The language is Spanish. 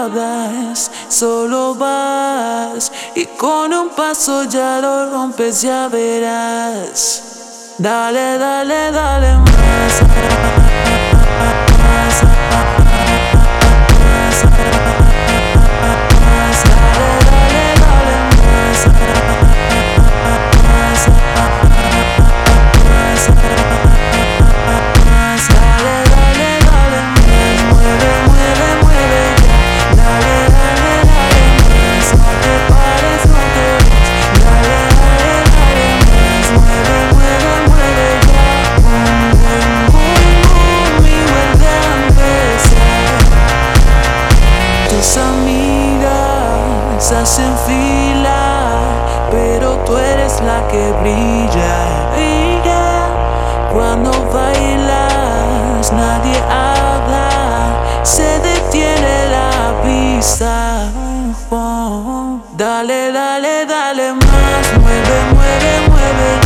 hablas, solo vas y con un paso ya lo rompes, ya verás. Dale, dale, dale más. Tus amigas hacen fila, pero tú eres la que brilla, brilla. Cuando bailas nadie habla, se detiene la pista. Dale, dale, dale más, mueve, mueve, mueve.